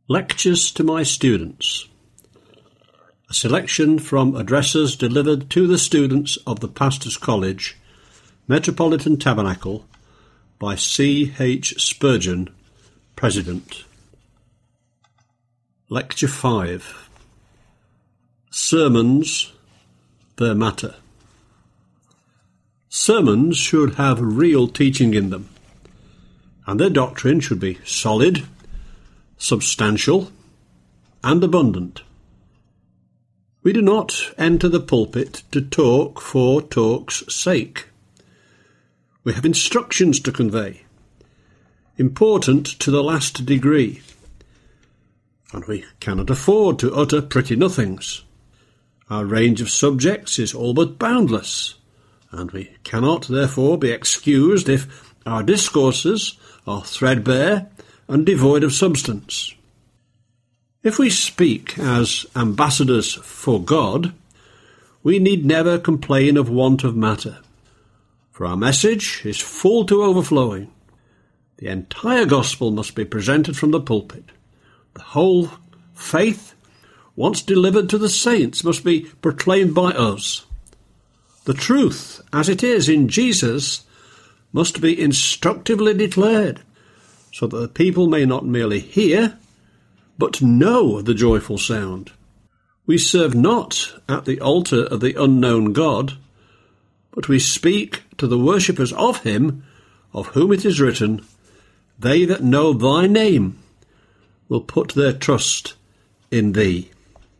Lectures to my students. A selection from addresses delivered to the students of the Pastors' College, Metropolitan Tabernacle, by C. H. Spurgeon, President. Lecture 5. Sermons, their matter. Sermons should have real teaching in them, and their doctrine should be solid, substantial, and abundant. We do not enter the pulpit to talk for talk's sake. We have instructions to convey, important to the last degree, and we cannot afford to utter pretty nothings. Our range of subjects is all but boundless, and we cannot therefore be excused if our discourses are threadbare and devoid of substance. If we speak as ambassadors for God, we need never complain of want of matter, for our message is full to overflowing. The entire gospel must be presented from the pulpit. The whole faith, once delivered to the saints, must be proclaimed by us. The truth, as it is in Jesus, must be instructively declared, so that the people may not merely hear, but know the joyful sound. We serve not at the altar of the unknown God, but we speak to the worshippers of him, of whom it is written, "They that know thy name will put their trust in thee."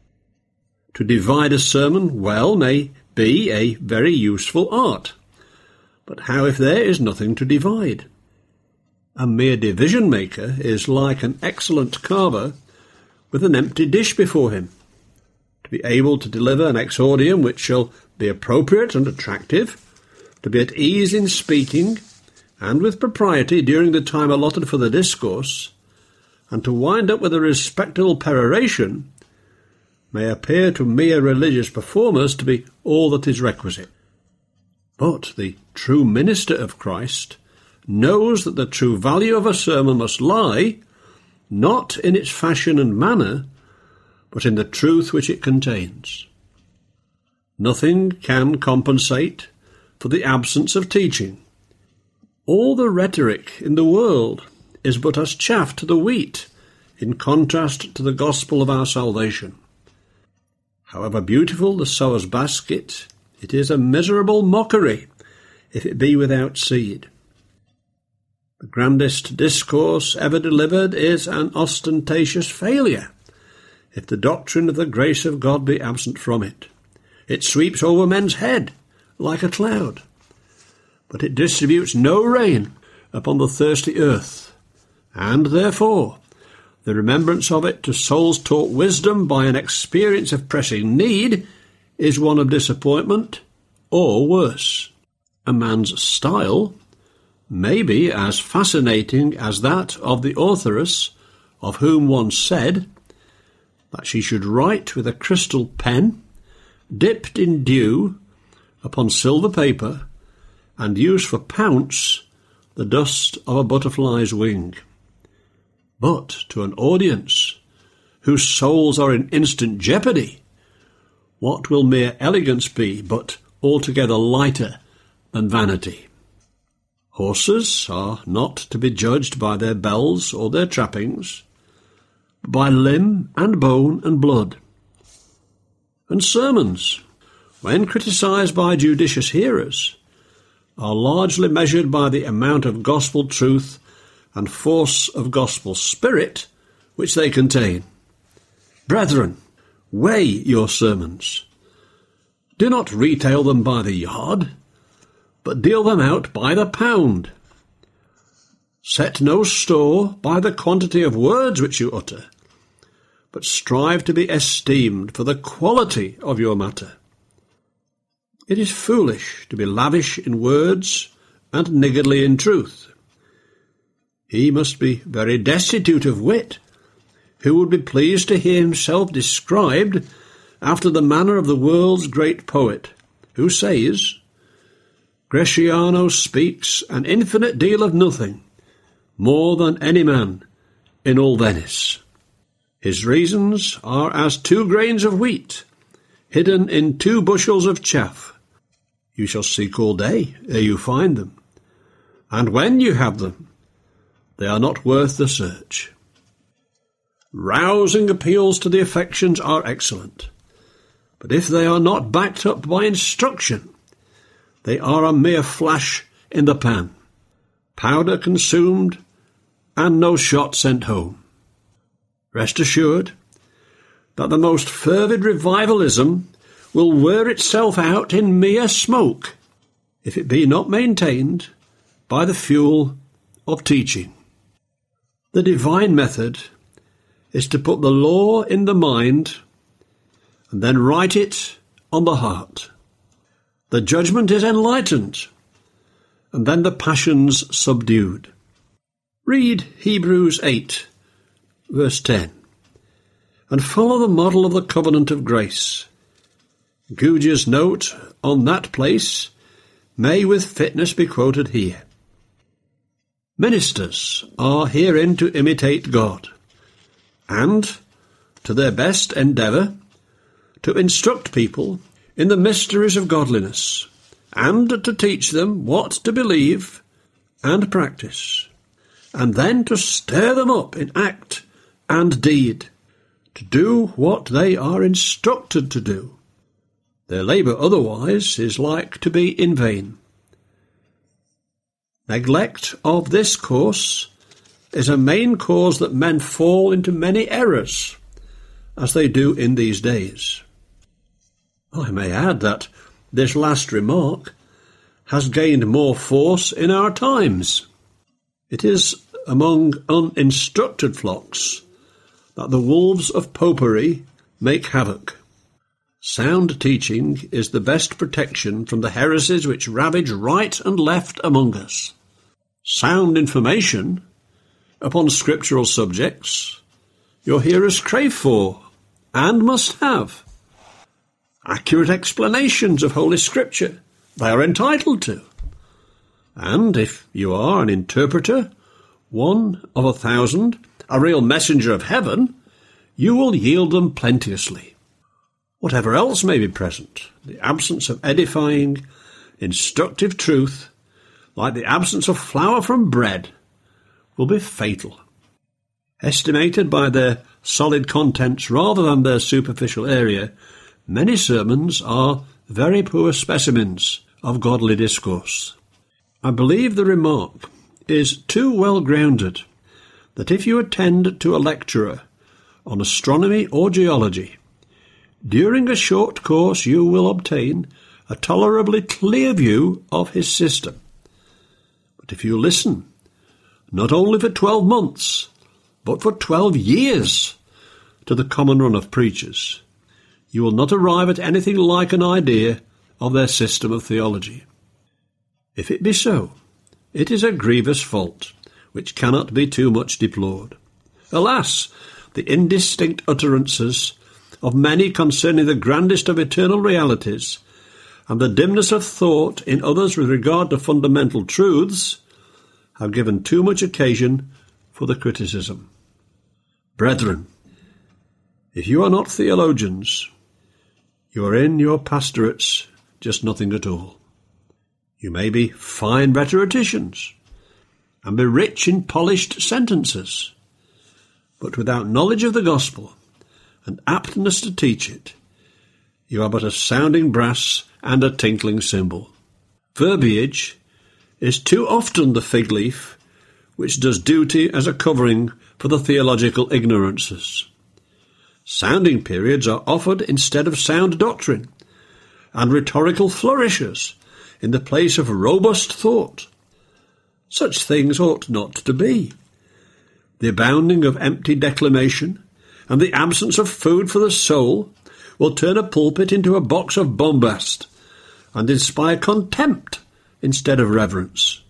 To divide a sermon well may be a very useful art, but how if there is nothing to divide? A mere division-maker is like an excellent carver with an empty dish before him. To be able to deliver an exordium which shall be appropriate and attractive, to be at ease in speaking, and with propriety during the time allotted for the discourse, and to wind up with a respectable peroration, may appear to mere religious performers to be all that is requisite. But the true minister of Christ knows that the true value of a sermon must lie, not in its fashion and manner, but in the truth which it contains. Nothing can compensate for the absence of teaching. All the rhetoric in the world is but as chaff to the wheat, in contrast to the gospel of our salvation. However beautiful the sower's basket, it is a miserable mockery if it be without seed. The grandest discourse ever delivered is an ostentatious failure if the doctrine of the grace of God be absent from it. It sweeps over men's head like a cloud, but it distributes no rain upon the thirsty earth, and therefore the remembrance of it to souls taught wisdom by an experience of pressing need is one of disappointment, or worse. A man's style may be as fascinating as that of the authoress, of whom one said that she should write with a crystal pen, dipped in dew, upon silver paper, and use for pounce the dust of a butterfly's wing. But to an audience whose souls are in instant jeopardy, what will mere elegance be but altogether lighter than vanity? Horses are not to be judged by their bells or their trappings, but by limb and bone and blood. And sermons, when criticised by judicious hearers, are largely measured by the amount of gospel truth and force of gospel spirit which they contain. Brethren, weigh your sermons. Do not retail them by the yard, but deal them out by the pound. Set no store by the quantity of words which you utter, but strive to be esteemed for the quality of your matter. It is foolish to be lavish in words and niggardly in truth. He must be very destitute of wit who would be pleased to hear himself described after the manner of the world's great poet, who says, "Greciano speaks an infinite deal of nothing, more than any man in all Venice." His reasons are as 2 grains of wheat, hidden in 2 bushels of chaff. You shall seek all day ere you find them, and when you have them, they are not worth the search. Rousing appeals to the affections are excellent, but if they are not backed up by instruction, they are a mere flash in the pan, powder consumed and no shot sent home. Rest assured that the most fervid revivalism will wear itself out in mere smoke if it be not maintained by the fuel of teaching. The divine method is to put the law in the mind and then write it on the heart. The judgment is enlightened and then the passions subdued. Read Hebrews 8, verse 10, and follow the model of the covenant of grace. Guja's note on that place may with fitness be quoted here. Ministers are herein to imitate God, and, to their best endeavour, to instruct people in the mysteries of godliness, and to teach them what to believe and practice, and then to stir them up in act and deed, to do what they are instructed to do. Their labour otherwise is like to be in vain. Neglect of this course is a main cause that men fall into many errors, as they do in these days. I may add that this last remark has gained more force in our times. It is among uninstructed flocks that the wolves of popery make havoc. Sound teaching is the best protection from the heresies which ravage right and left among us. Sound information upon scriptural subjects your hearers crave for and must have. Accurate explanations of Holy Scripture they are entitled to. And if you are an interpreter, 1 of 1,000, a real messenger of heaven, you will yield them plenteously. Whatever else may be present, the absence of edifying, instructive truth, like the absence of flour from bread, will be fatal. Estimated by their solid contents rather than their superficial area, many sermons are very poor specimens of godly discourse. I believe the remark is too well grounded that if you attend to a lecturer on astronomy or geology, during a short course you will obtain a tolerably clear view of his system. But if you listen, not only for 12 months, but for 12 years, to the common run of preachers, you will not arrive at anything like an idea of their system of theology. If it be so, it is a grievous fault, which cannot be too much deplored. Alas, the indistinct utterances of many concerning the grandest of eternal realities, and the dimness of thought in others with regard to fundamental truths, have given too much occasion for the criticism. Brethren, if you are not theologians, you are in your pastorates just nothing at all. You may be fine rhetoricians, and be rich in polished sentences, but without knowledge of the gospel and aptness to teach it, you are but a sounding brass and a tinkling cymbal. Verbiage is too often the fig leaf which does duty as a covering for the theological ignorances. Sounding periods are offered instead of sound doctrine, and rhetorical flourishes in the place of robust thought. Such things ought not to be. The abounding of empty declamation and the absence of food for the soul will turn a pulpit into a box of bombast and inspire contempt instead of reverence.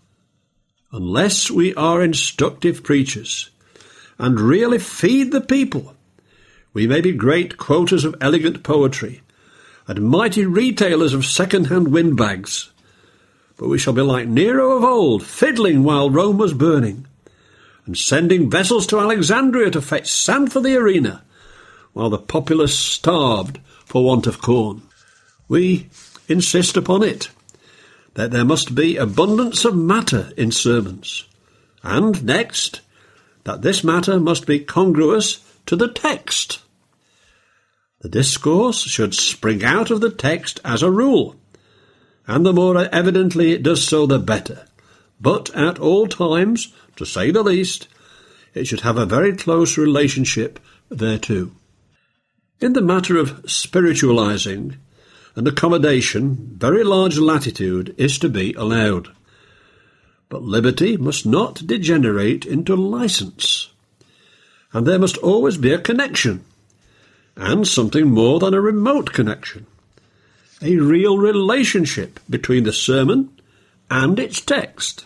Unless we are instructive preachers and really feed the people, we may be great quoters of elegant poetry and mighty retailers of second-hand windbags, but we shall be like Nero of old, fiddling while Rome was burning, and sending vessels to Alexandria to fetch sand for the arena, while the populace starved for want of corn. We insist upon it that there must be abundance of matter in sermons, and next, that this matter must be congruous to the text. The discourse should spring out of the text as a rule, and the more evidently it does so, the better. But at all times, to say the least, it should have a very close relationship thereto. In the matter of spiritualizing and accommodation, very large latitude is to be allowed. But liberty must not degenerate into license, and there must always be a connection, and something more than a remote connection, a real relationship between the sermon and its text.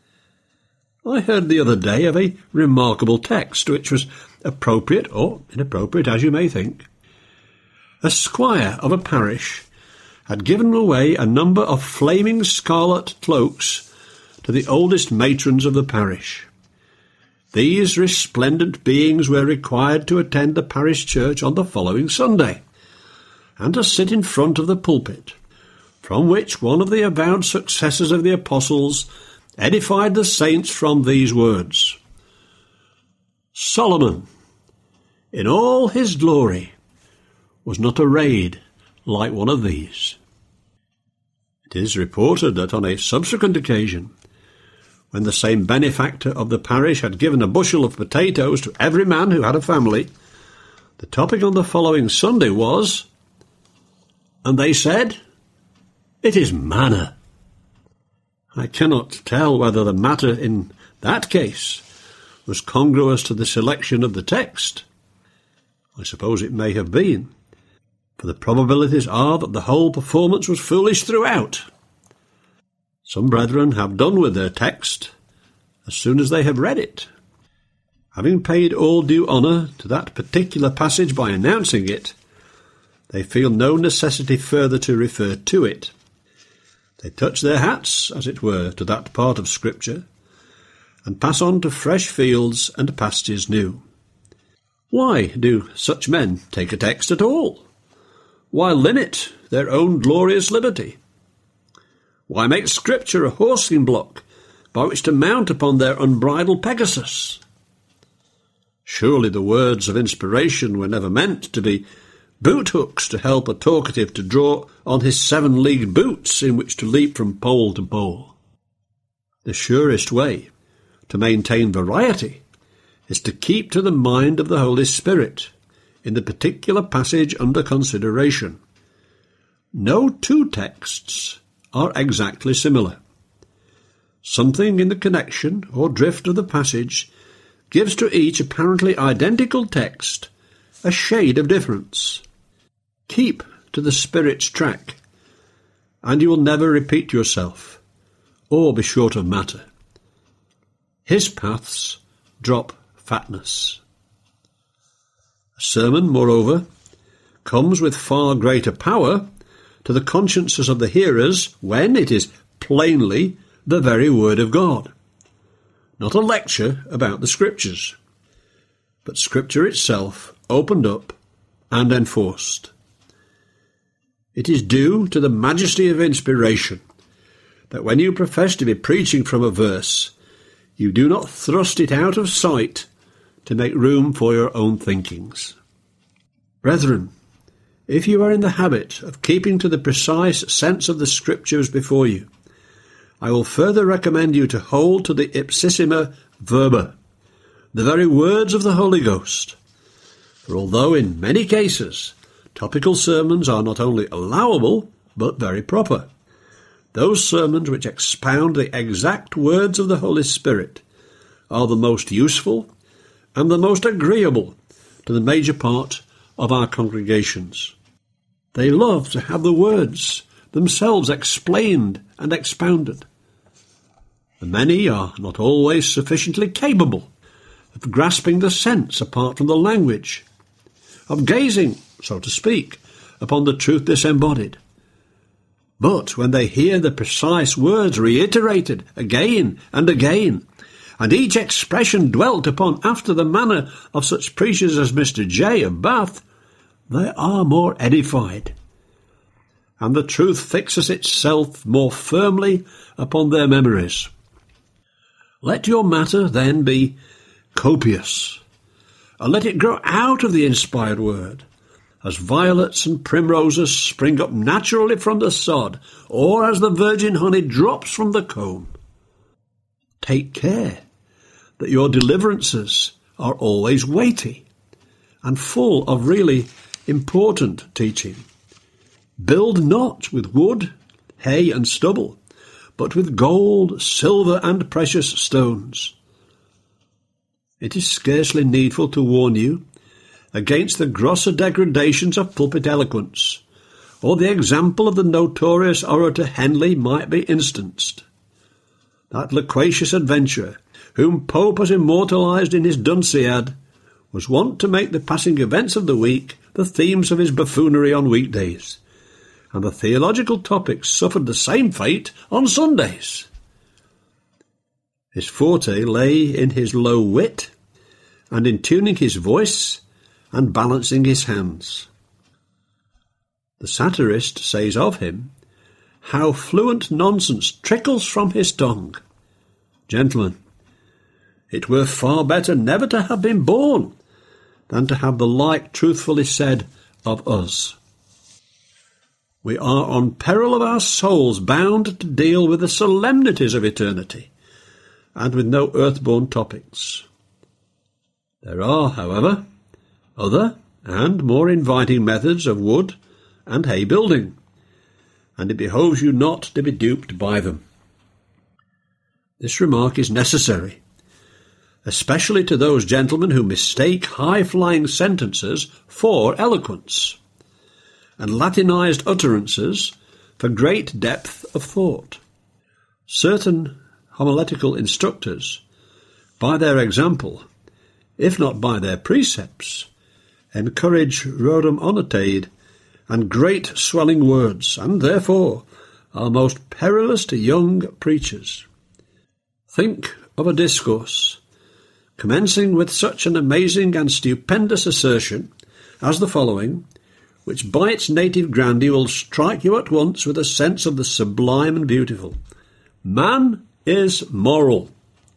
I heard the other day of a remarkable text, which was appropriate or inappropriate, as you may think. A squire of a parish had given away a number of flaming scarlet cloaks to the oldest matrons of the parish. These resplendent beings were required to attend the parish church on the following Sunday, and to sit in front of the pulpit, from which one of the avowed successors of the apostles edified the saints from these words: Solomon, in all his glory, was not arrayed like one of these. It is reported that on a subsequent occasion, when the same benefactor of the parish had given a bushel of potatoes to every man who had a family, the topic on the following Sunday was, and they said, "It is manna." I cannot tell whether the matter in that case was congruous to the selection of the text. I suppose it may have been, for the probabilities are that the whole performance was foolish throughout. Some brethren have done with their text as soon as they have read it. Having paid all due honour to that particular passage by announcing it, they feel no necessity further to refer to it. They touch their hats, as it were, to that part of Scripture, and pass on to fresh fields and pastures new. Why do such men take a text at all? Why limit their own glorious liberty? Why make Scripture a horsing block by which to mount upon their unbridled Pegasus? Surely the words of inspiration were never meant to be boot hooks to help a talkative to draw on his 7-leagued boots in which to leap from pole to pole. The surest way to maintain variety is to keep to the mind of the Holy Spirit in the particular passage under consideration. No two texts are exactly similar. Something in the connection or drift of the passage gives to each apparently identical text a shade of difference. Keep to the Spirit's track, and you will never repeat yourself or be short of matter. His paths drop fatness. A sermon, moreover, comes with far greater power to the consciences of the hearers when it is plainly the very Word of God, not a lecture about the Scriptures, but Scripture itself opened up and enforced. It is due to the majesty of inspiration that when you profess to be preaching from a verse, you do not thrust it out of sight to make room for your own thinkings. Brethren, if you are in the habit of keeping to the precise sense of the Scriptures before you, I will further recommend you to hold to the ipsissima verba, the very words of the Holy Ghost. For although in many cases topical sermons are not only allowable, but very proper, those sermons which expound the exact words of the Holy Spirit are the most useful and the most agreeable to the major part of our congregations. They love to have the words themselves explained and expounded. The many are not always sufficiently capable of grasping the sense apart from the language, of gazing, so to speak, upon the truth disembodied. But when they hear the precise words reiterated again and again, and each expression dwelt upon after the manner of such preachers as Mr. J. of Bath, they are more edified, and the truth fixes itself more firmly upon their memories. Let your matter then be copious, and let it grow out of the inspired word, as violets and primroses spring up naturally from the sod, or as the virgin honey drops from the comb. Take care that your deliverances are always weighty and full of really important teaching. Build not with wood, hay, and stubble, but with gold, silver, and precious stones. It is scarcely needful to warn you against the grosser degradations of pulpit eloquence, or the example of the notorious orator Henley might be instanced. That loquacious adventurer, whom Pope has immortalised in his Dunciad, was wont to make the passing events of the week the themes of his buffoonery on weekdays, and the theological topics suffered the same fate on Sundays. His forte lay in his low wit, and in tuning his voice and balancing his hands. The satirist says of him, how fluent nonsense trickles from his tongue. Gentlemen, it were far better never to have been born than to have the like truthfully said of us. We are on peril of our souls bound to deal with the solemnities of eternity, and with no earthborn topics. There are, however, other and more inviting methods of wood and hay building, and it behoves you not to be duped by them. This remark is necessary, especially to those gentlemen who mistake high-flying sentences for eloquence, and Latinized utterances for great depth of thought. Certain homiletical instructors, by their example, if not by their precepts, encourage rerum onatade and great swelling words, and therefore are most perilous to young preachers. Think of a discourse commencing with such an amazing and stupendous assertion as the following, which by its native grandeur will strike you at once with a sense of the sublime and beautiful. Man is moral.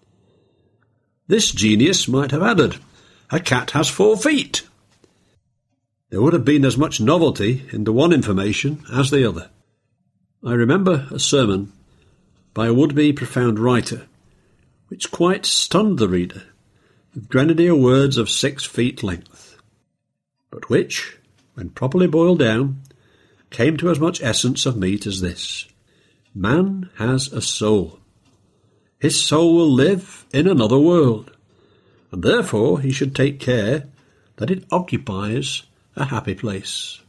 This genius might have added, a cat has 4 feet. There would have been as much novelty in the one information as the other. I remember a sermon by a would-be profound writer, which quite stunned the reader with grenadier words of 6 feet length, but which, when properly boiled down, came to as much essence of meat as this. Man has a soul. His soul will live in another world, and therefore he should take care that it occupies a happy place.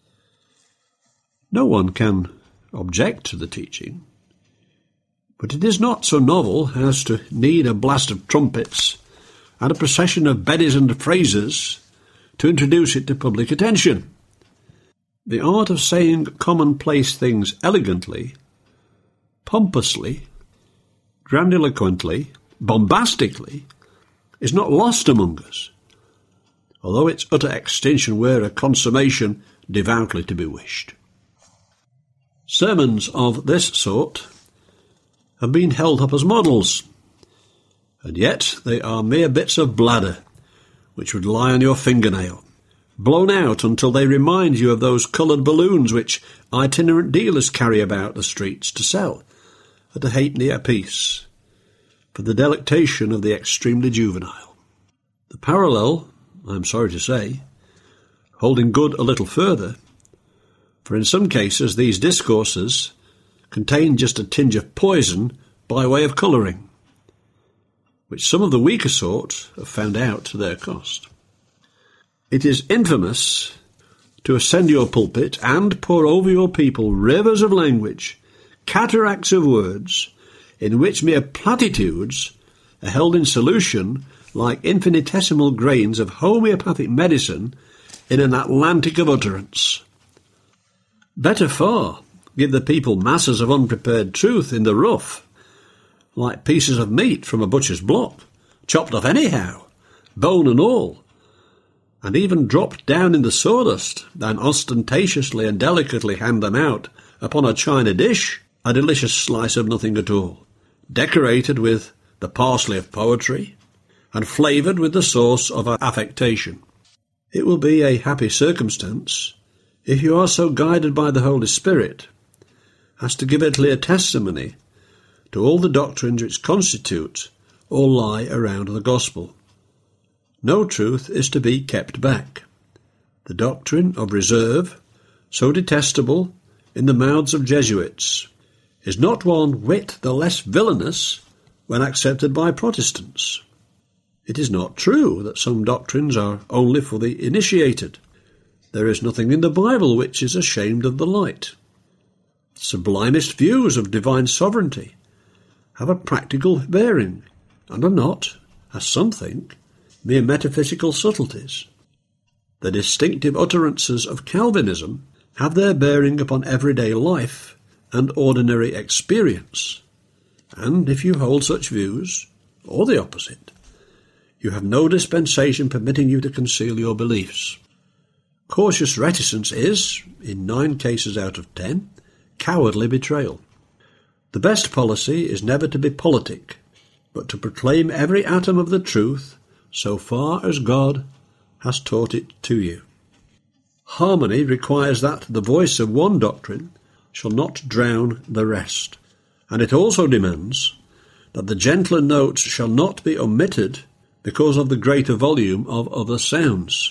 No one can object to the teaching, but it is not so novel as to need a blast of trumpets and a procession of beddies and phrases to introduce it to public attention. The art of saying commonplace things elegantly, pompously, grandiloquently, bombastically, is not lost among us, although its utter extinction were a consummation devoutly to be wished. Sermons of this sort have been held up as models, and yet they are mere bits of bladder which would lie on your fingernail, blown out until they remind you of those coloured balloons which itinerant dealers carry about the streets to sell at a halfpenny apiece, for the delectation of the extremely juvenile. The parallel, I am sorry to say, holding good a little further, for in some cases these discourses contain just a tinge of poison by way of colouring, which some of the weaker sort have found out to their cost. It is infamous to ascend your pulpit and pour over your people rivers of language, cataracts of words, in which mere platitudes are held in solution like infinitesimal grains of homeopathic medicine in an Atlantic of utterance. Better far give the people masses of unprepared truth in the rough, like pieces of meat from a butcher's block, chopped off anyhow, bone and all, and even dropped down in the sawdust, and ostentatiously and delicately hand them out upon a china dish, a delicious slice of nothing at all, decorated with the parsley of poetry, and flavoured with the sauce of affectation. It will be a happy circumstance, if you are so guided by the Holy Spirit, as to give a clear testimony to all the doctrines which constitute or lie around the gospel. No truth is to be kept back. The doctrine of reserve, so detestable in the mouths of Jesuits, is not one whit the less villainous when accepted by Protestants. It is not true that some doctrines are only for the initiated. There is nothing in the Bible which is ashamed of the light. The sublimest views of divine sovereignty have a practical bearing, and are not, as some think, mere metaphysical subtleties. The distinctive utterances of Calvinism have their bearing upon everyday life and ordinary experience, and if you hold such views, or the opposite, you have no dispensation permitting you to conceal your beliefs. Cautious reticence is, in 9 cases out of 10, cowardly betrayal. The best policy is never to be politic, but to proclaim every atom of the truth so far as God has taught it to you. Harmony requires that the voice of one doctrine shall not drown the rest, and it also demands that the gentler notes shall not be omitted because of the greater volume of other sounds.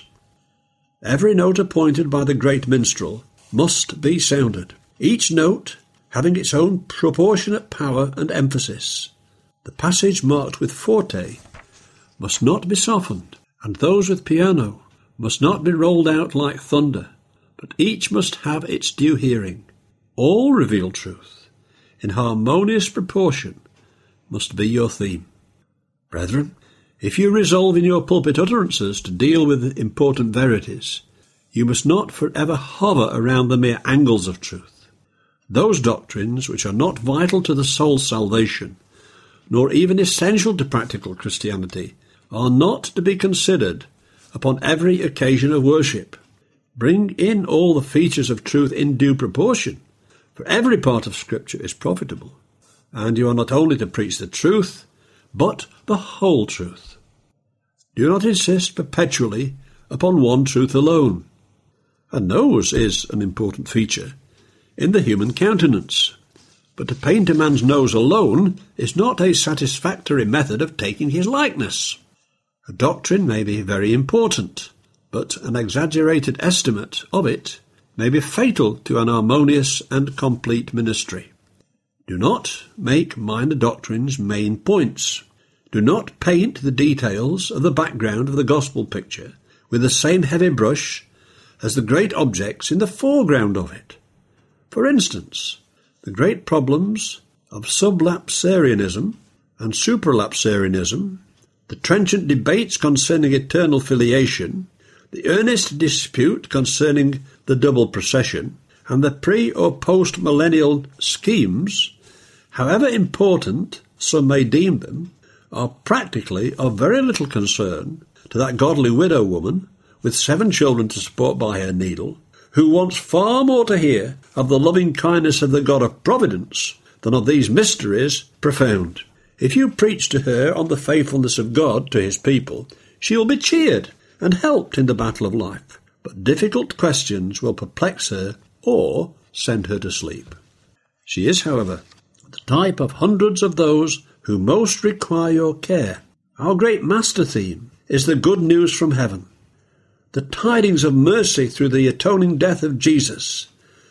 Every note appointed by the great minstrel must be sounded, each note having its own proportionate power and emphasis. The passage marked with forte must not be softened, and those with piano must not be rolled out like thunder, but each must have its due hearing. All revealed truth, in harmonious proportion, must be your theme. Brethren, if you resolve in your pulpit utterances to deal with important verities, you must not forever hover around the mere angles of truth. Those doctrines which are not vital to the soul's salvation, nor even essential to practical Christianity, are not to be considered upon every occasion of worship. Bring in all the features of truth in due proportion, for every part of Scripture is profitable, and you are not only to preach the truth, but the whole truth. Do not insist perpetually upon one truth alone. A nose is an important feature in the human countenance, but to paint a man's nose alone is not a satisfactory method of taking his likeness. A doctrine may be very important, but an exaggerated estimate of it may be fatal to an harmonious and complete ministry. Do not make minor doctrines main points. Do not paint the details of the background of the gospel picture with the same heavy brush as the great objects in the foreground of it. For instance, the great problems of sublapsarianism and supralapsarianism, the trenchant debates concerning eternal filiation, the earnest dispute concerning the double procession, and the pre- or post-millennial schemes, however important some may deem them, are practically of very little concern to that godly widow woman with 7 children to support by her needle, who wants far more to hear of the loving kindness of the God of providence than of these mysteries profound. If you preach to her on the faithfulness of God to his people, she will be cheered and helped in the battle of life, but difficult questions will perplex her or send her to sleep. She is, however, the type of hundreds of those who most require your care. Our great master theme is the good news from heaven, the tidings of mercy through the atoning death of Jesus,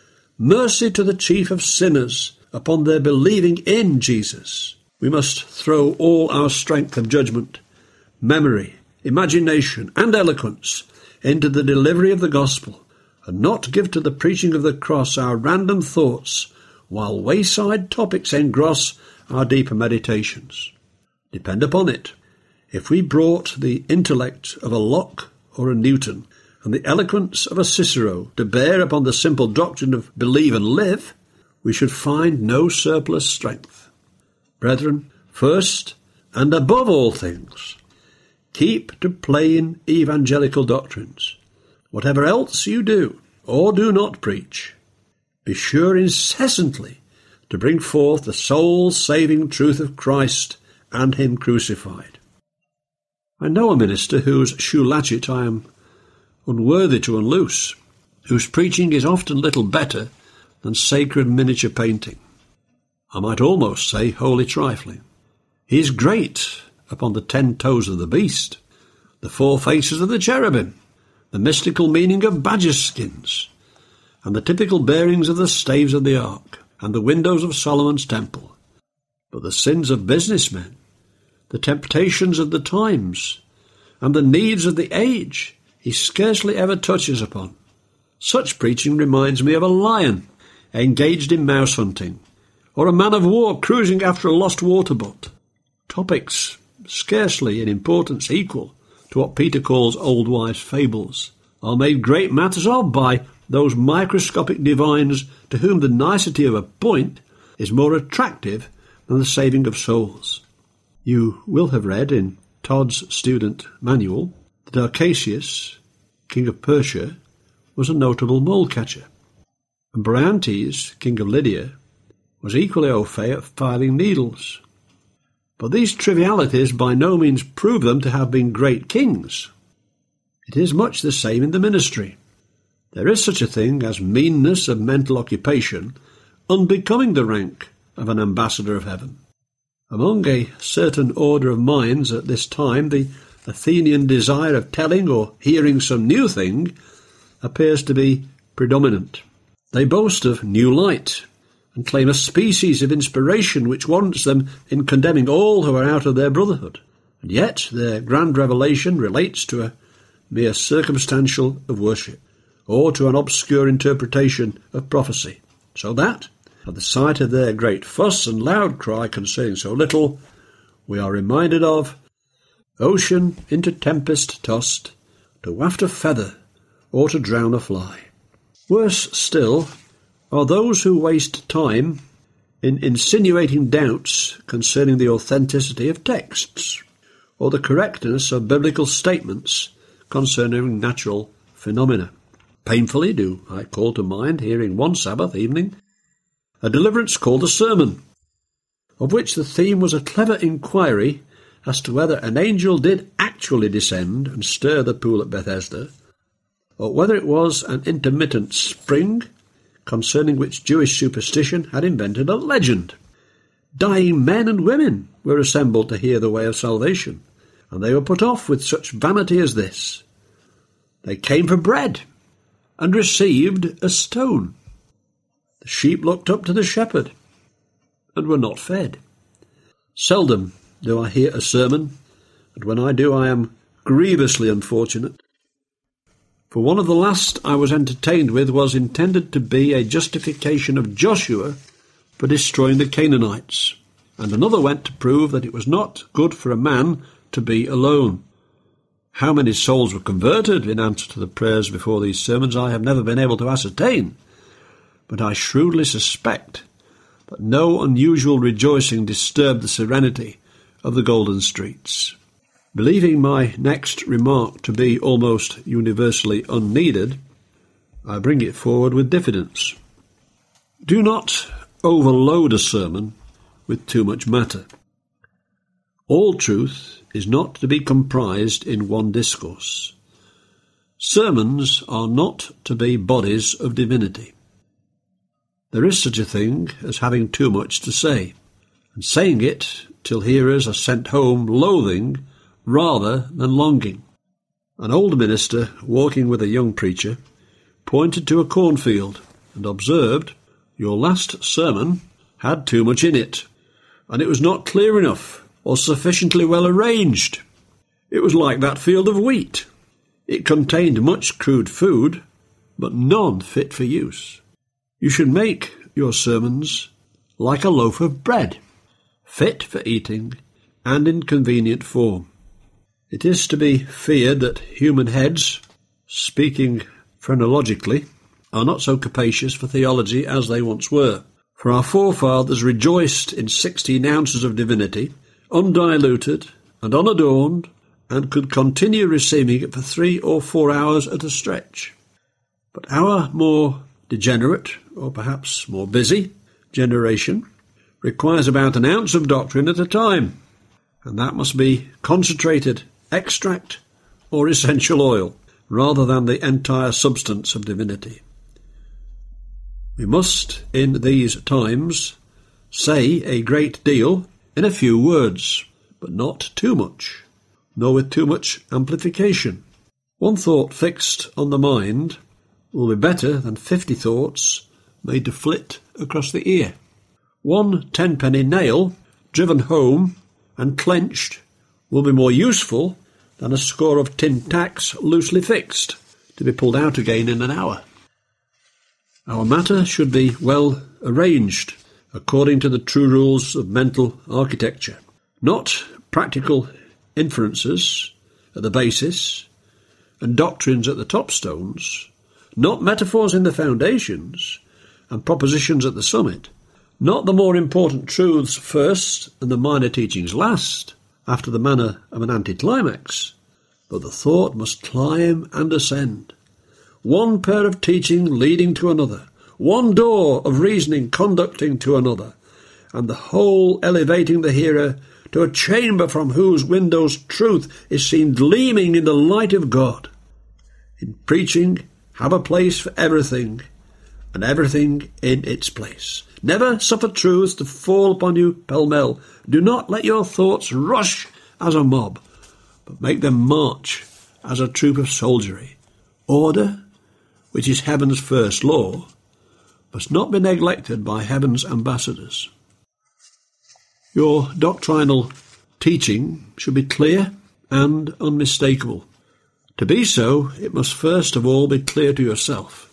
mercy to the chief of sinners upon their believing in Jesus. We must throw all our strength of judgment, memory, imagination, and eloquence into the delivery of the gospel, and not give to the preaching of the cross our random thoughts, while wayside topics engross our deeper meditations. Depend upon it, if we brought the intellect of a Locke or a Newton, and the eloquence of a Cicero to bear upon the simple doctrine of believe and live, we should find no surplus strength. Brethren, First, and above all things, keep to plain evangelical doctrines. Whatever else you do or do not preach, be sure incessantly to bring forth the soul-saving truth of Christ and Him crucified. I know a minister whose shoe latchet I am unworthy to unloose, whose preaching is often little better than sacred miniature painting. I might almost say holy trifling. He is great upon the 10 toes of the beast, the 4 faces of the cherubim, the mystical meaning of badger skins, and the typical bearings of the staves of the ark, and the windows of Solomon's temple. But the sins of businessmen, the temptations of the times, and the needs of the age he scarcely ever touches upon. Such preaching reminds me of a lion engaged in mouse hunting, or a man of war cruising after a lost water butt. Topics scarcely in importance equal to what Peter calls old wives' fables are made great matters of by those microscopic divines to whom the nicety of a point is more attractive than the saving of souls. You will have read in Todd's student manual that Arcasius, king of Persia, was a notable mole catcher, and Bryantes, king of Lydia, was equally au fait at filing needles. But these trivialities by no means prove them to have been great kings. It is much the same in the ministry. There is such a thing as meanness of mental occupation unbecoming the rank of an ambassador of heaven. Among a certain order of minds at this time, the Athenian desire of telling or hearing some new thing appears to be predominant. They boast of new light and claim a species of inspiration which warrants them in condemning all who are out of their brotherhood. And yet their grand revelation relates to a mere circumstantial of worship, or to an obscure interpretation of prophecy, so that, at the sight of their great fuss and loud cry concerning so little, we are reminded of ocean into tempest tossed, to waft a feather, or to drown a fly. Worse still are those who waste time in insinuating doubts concerning the authenticity of texts, or the correctness of biblical statements concerning natural phenomena. Painfully do I call to mind hearing one Sabbath evening a deliverance called a sermon, of which the theme was a clever inquiry as to whether an angel did actually descend and stir the pool at Bethesda, or whether it was an intermittent spring concerning which Jewish superstition had invented a legend. Dying men and women were assembled to hear the way of salvation, and they were put off with such vanity as this. They came for bread, and received a stone. The sheep looked up to the shepherd, and were not fed. Seldom do I hear a sermon, and when I do I am grievously unfortunate. For one of the last I was entertained with was intended to be a justification of Joshua for destroying the Canaanites, and another went to prove that it was not good for a man to be alone. How many souls were converted in answer to the prayers before these sermons I have never been able to ascertain, but I shrewdly suspect that no unusual rejoicing disturbed the serenity of the golden streets. Believing my next remark to be almost universally unneeded, I bring it forward with diffidence. Do not overload a sermon with too much matter. All truth is not to be comprised in one discourse. Sermons are not to be bodies of divinity. There is such a thing as having too much to say, and saying it till hearers are sent home loathing rather than longing. An old minister, walking with a young preacher, pointed to a cornfield and observed, "Your last sermon had too much in it, and it was not clear enough or sufficiently well arranged. It was like that field of wheat. It contained much crude food, but none fit for use. You should make your sermons like a loaf of bread, fit for eating and in convenient form." It is to be feared that human heads, speaking phrenologically, are not so capacious for theology as they once were. For our forefathers rejoiced in 16 ounces of divinity undiluted and unadorned, and could continue receiving it for 3 or 4 hours at a stretch. But our more degenerate, or perhaps more busy, generation requires about an ounce of doctrine at a time, and that must be concentrated extract or essential oil, rather than the entire substance of divinity. We must, in these times, say a great deal in a few words, but not too much, nor with too much amplification. One thought fixed on the mind will be better than 50 thoughts made to flit across the ear. One 10-penny nail driven home and clenched will be more useful than a score of tin tacks loosely fixed to be pulled out again in an hour. Our matter should be well arranged according to the true rules of mental architecture, not practical inferences at the basis and doctrines at the topstones, not metaphors in the foundations and propositions at the summit, not the more important truths first and the minor teachings last, after the manner of an anticlimax, but the thought must climb and ascend, one pair of teaching leading to another, one door of reasoning conducting to another, and the whole elevating the hearer to a chamber from whose windows truth is seen gleaming in the light of God. In preaching, have a place for everything, and everything in its place. Never suffer truths to fall upon you pell-mell. Do not let your thoughts rush as a mob, but make them march as a troop of soldiery. Order, which is heaven's first law, must not be neglected by heaven's ambassadors. Your doctrinal teaching should be clear and unmistakable. To be so, it must first of all be clear to yourself.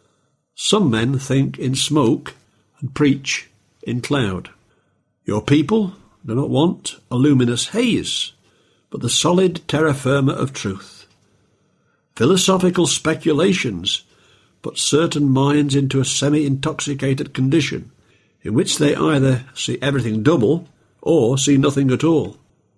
Some men think in smoke and preach in cloud. Your people do not want a luminous haze, but the solid terra firma of truth. Philosophical speculations put certain minds into a semi-intoxicated condition, in which they either see everything double or see nothing at all.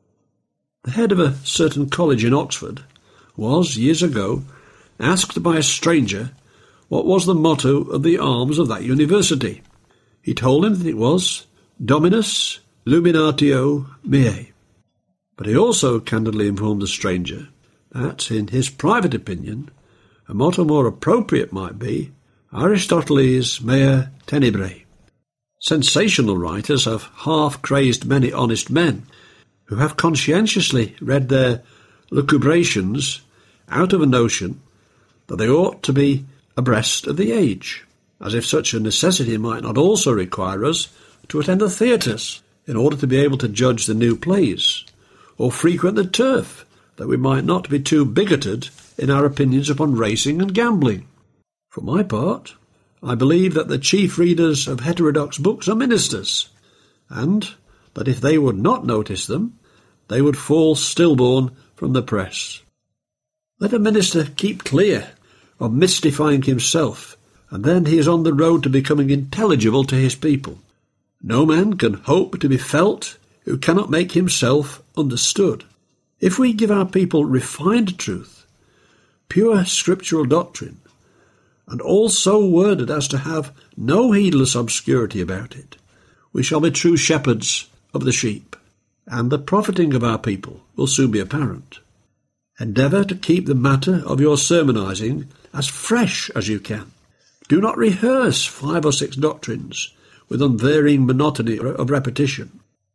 The head of a certain college in Oxford was, years ago, asked by a stranger what was the motto of the arms of that university. He told him that it was Dominus Luminatio Meae. But he also candidly informed the stranger that, in his private opinion, a motto more appropriate might be Aristoteles Mea Tenebrae. Sensational writers have half-crazed many honest men who have conscientiously read their lucubrations out of a notion that they ought to be abreast of the age, as if such a necessity might not also require us to attend the theatres in order to be able to judge the new plays, or frequent the turf, that we might not be too bigoted in our opinions upon racing and gambling. For my part, I believe that the chief readers of heterodox books are ministers, and that if they would not notice them, they would fall stillborn from the press. Let a minister keep clear of mystifying himself, and then he is on the road to becoming intelligible to his people. No man can hope to be felt who cannot make himself understood. If we give our people refined truth, pure scriptural doctrine, and all so worded as to have no heedless obscurity about it, we shall be true shepherds of the sheep, and the profiting of our people will soon be apparent. Endeavour to keep the matter of your sermonizing as fresh as you can. Do not rehearse 5 or 6 doctrines with unvarying monotony of repetition.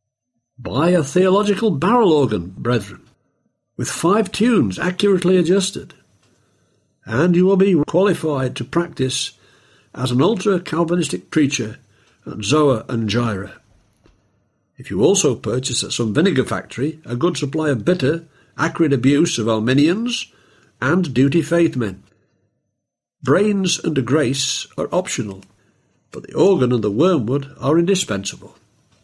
Buy a theological barrel organ, brethren, with 5 tunes accurately adjusted, and you will be qualified to practice as an ultra-Calvinistic preacher at Zoa and Gyra. If you also purchase at some vinegar factory a good supply of bitter, acrid abuse of Arminians and duty faith men. Brains and grace are optional, but the organ and the wormwood are indispensable.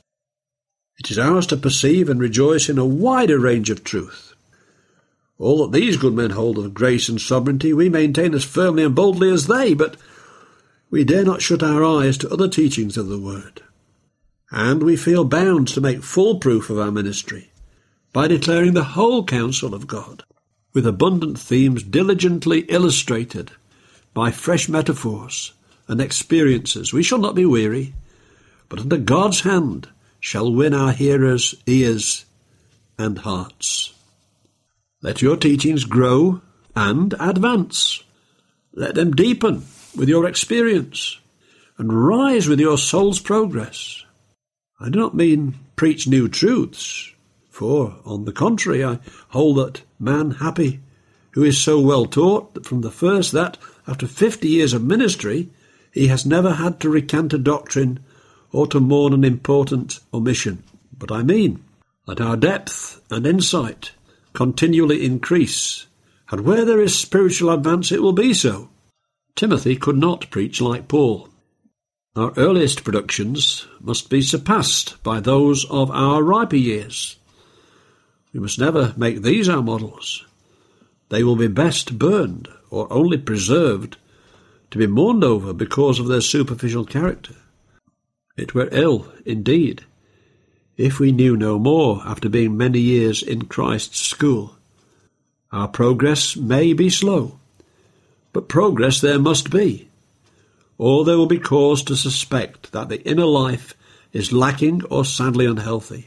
It is ours to perceive and rejoice in a wider range of truth. All that these good men hold of grace and sovereignty we maintain as firmly and boldly as they, but we dare not shut our eyes to other teachings of the Word. And we feel bound to make full proof of our ministry by declaring the whole counsel of God, with abundant themes diligently illustrated by fresh metaphors and experiences. We shall not be weary, but under God's hand shall win our hearers' ears and hearts. Let your teachings grow and advance. Let them deepen with your experience and rise with your soul's progress. I do not mean preach new truths, for, on the contrary, I hold that man happy who is so well taught that from the first that, after 50 years of ministry, he has never had to recant a doctrine or to mourn an important omission. But I mean that our depth and insight continually increase, and where there is spiritual advance it will be so. Timothy could not preach like Paul. Our earliest productions must be surpassed by those of our riper years. We must never make these our models. They will be best burned or only preserved to be mourned over because of their superficial character. It were ill, indeed, if we knew no more after being many years in Christ's school. Our progress may be slow, but progress there must be, or there will be cause to suspect that the inner life is lacking or sadly unhealthy.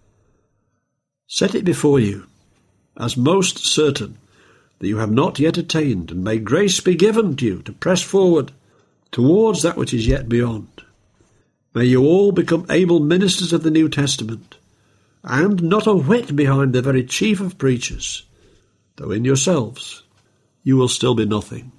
Set it before you as most certain that you have not yet attained, and may grace be given to you to press forward towards that which is yet beyond. May you all become able ministers of the New Testament, and not a whit behind the very chief of preachers, though in yourselves you will still be nothing.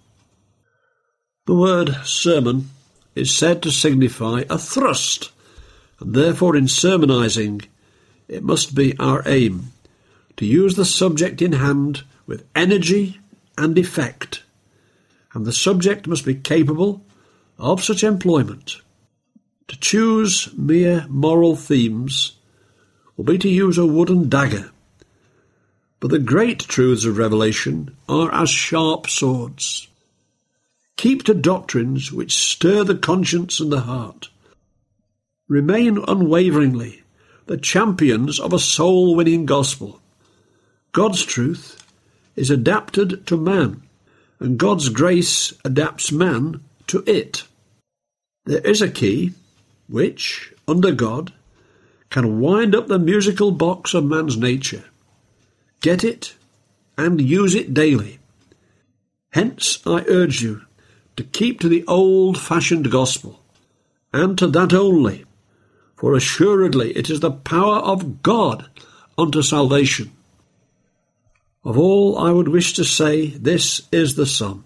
The word sermon is said to signify a thrust, and therefore in sermonizing it must be our aim to use the subject in hand with energy and effect, and the subject must be capable of such employment. To choose mere moral themes will be to use a wooden dagger, but the great truths of Revelation are as sharp swords. Keep to doctrines which stir the conscience and the heart. Remain unwaveringly the champions of a soul-winning gospel. God's truth is adapted to man, and God's grace adapts man to it. There is a key which, under God, can wind up the musical box of man's nature. Get it and use it daily. Hence I urge you to keep to the old-fashioned gospel, and to that only, for assuredly it is the power of God unto salvation. Of all I would wish to say, this is the sum.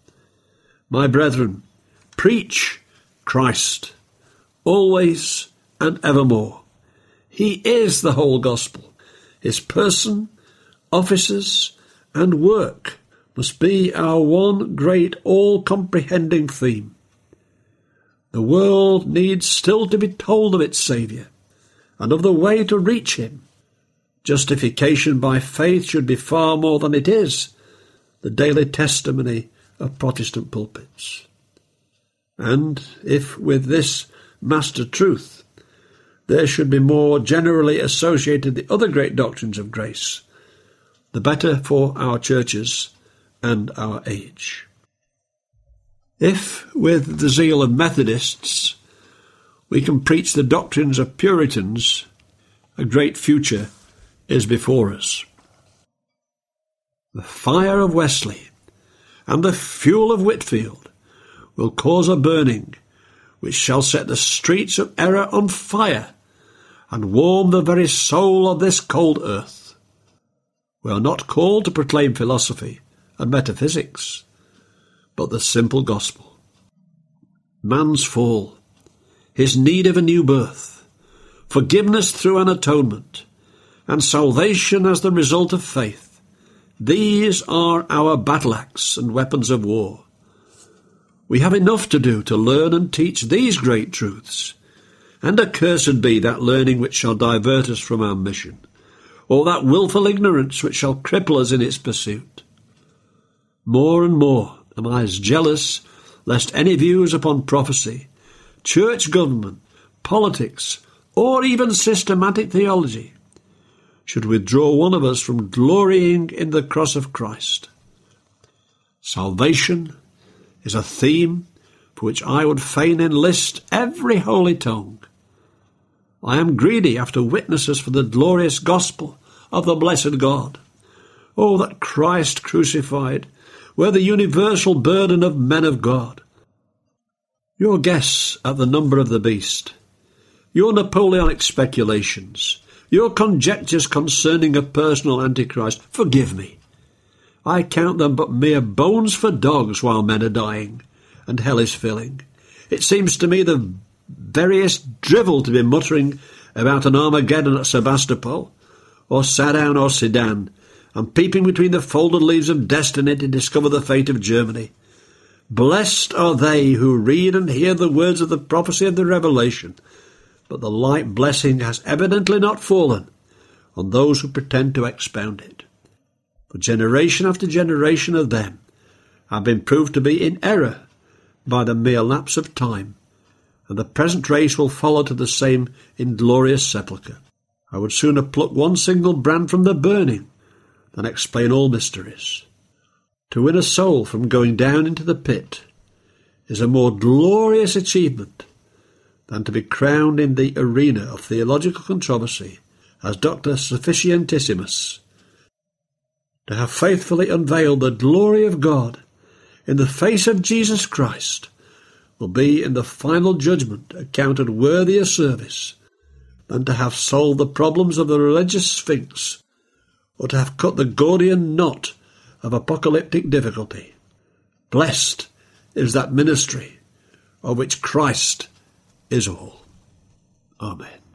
My brethren, preach Christ, always and evermore. He is the whole gospel. His person, offices, and work must be our one great all-comprehending theme. The world needs still to be told of its Saviour, and of the way to reach him. Justification by faith should be far more than it is the daily testimony of Protestant pulpits. And if with this master truth there should be more generally associated the other great doctrines of grace, the better for our churches and our age. If, with the zeal of Methodists, we can preach the doctrines of Puritans, a great future is before us. The fire of Wesley and the fuel of Whitefield will cause a burning which shall set the streets of error on fire and warm the very soul of this cold earth. We are not called to proclaim philosophy and metaphysics, but the simple gospel. Man's fall, his need of a new birth, forgiveness through an atonement, and salvation as the result of faith, these are our battle-axe and weapons of war. We have enough to do to learn and teach these great truths, and accursed be that learning which shall divert us from our mission, or that wilful ignorance which shall cripple us in its pursuit. More and more am I as jealous lest any views upon prophecy, church government, politics, or even systematic theology should withdraw one of us from glorying in the cross of Christ. Salvation is a theme for which I would fain enlist every holy tongue. I am greedy after witnesses for the glorious gospel of the blessed God. Oh, that Christ crucified were the universal burden of men of God. Your guess at the number of the beast, your Napoleonic speculations, your conjectures concerning a personal Antichrist, forgive me. I count them but mere bones for dogs while men are dying and hell is filling. It seems to me the veriest drivel to be muttering about an Armageddon at Sebastopol, or Sadown or Sedan, and peeping between the folded leaves of destiny to discover the fate of Germany. Blessed are they who read and hear the words of the prophecy of the Revelation, but the like blessing has evidently not fallen on those who pretend to expound it. For generation after generation of them have been proved to be in error by the mere lapse of time, and the present race will follow to the same inglorious sepulchre. I would sooner pluck one single brand from the burning than explain all mysteries. To win a soul from going down into the pit is a more glorious achievement than to be crowned in the arena of theological controversy as Dr. Sufficientissimus. To have faithfully unveiled the glory of God in the face of Jesus Christ will be in the final judgment accounted worthier service than to have solved the problems of the religious sphinx, or to have cut the Gordian knot of apocalyptic difficulty. Blessed is that ministry of which Christ is all. Amen.